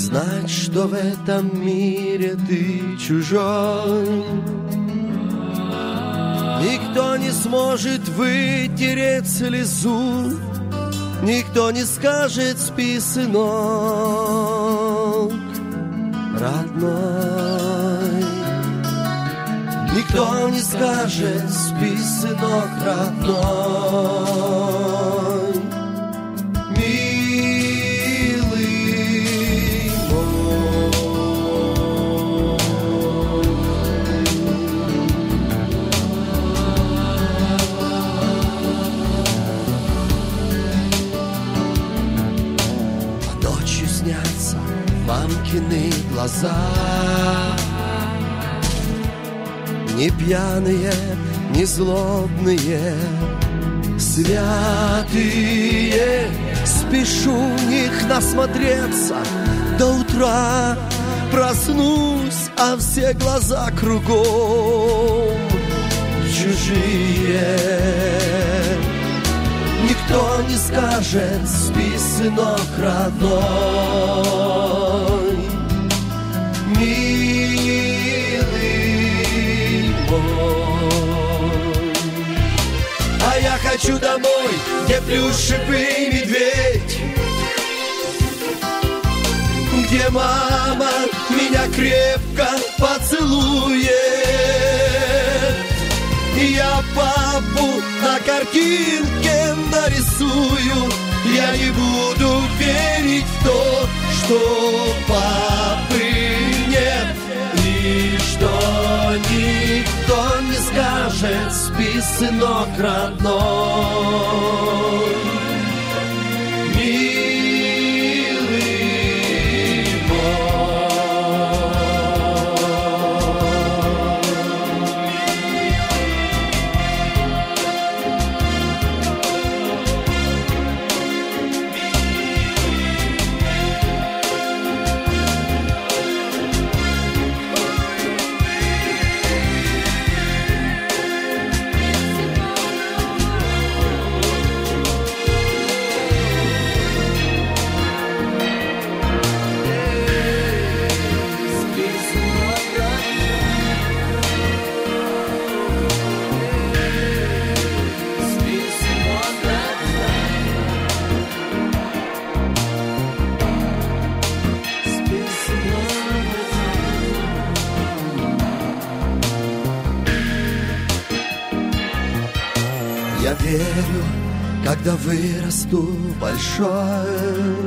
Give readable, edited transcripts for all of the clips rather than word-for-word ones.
знать, что в этом мире ты чужой. Никто не сможет вытереть слезу, никто не скажет: спи, сынок, родной. Никто не скажет: спи, сынок, родной, милый мой. А ночью снятся мамкины глаза, не пьяные, не злобные, святые. Спешу в них насмотреться до утра. Проснусь, а все глаза кругом чужие. Никто не скажет: спи, сынок, родной, а я хочу домой, где плюшевый медведь, где мама меня крепко поцелует. И я папу на картинке нарисую. Я не буду верить в то, что папы нет, и что никто не скажет: спи, сынок, родной, милый Я верю, когда вырасту большой,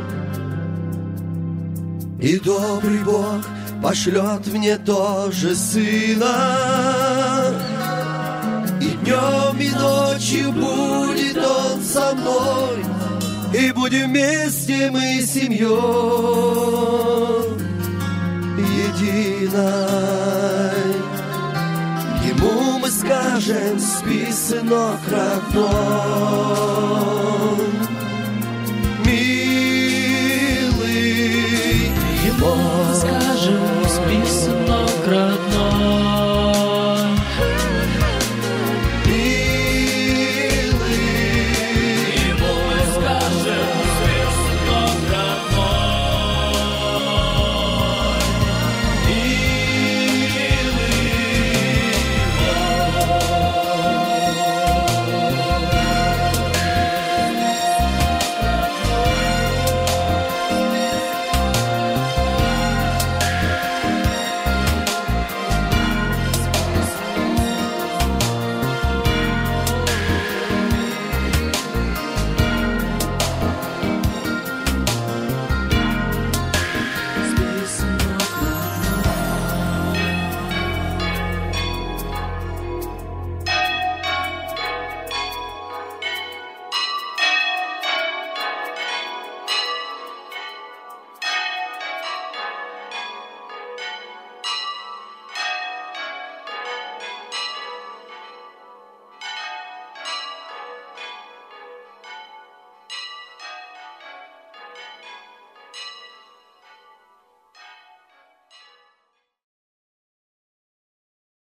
и добрый Бог пошлет мне тоже сына, и днем, и ночью будет он со мной, и будем вместе мы семьей единой. Ему мы скажем: спи, сынок, родной, милый мой.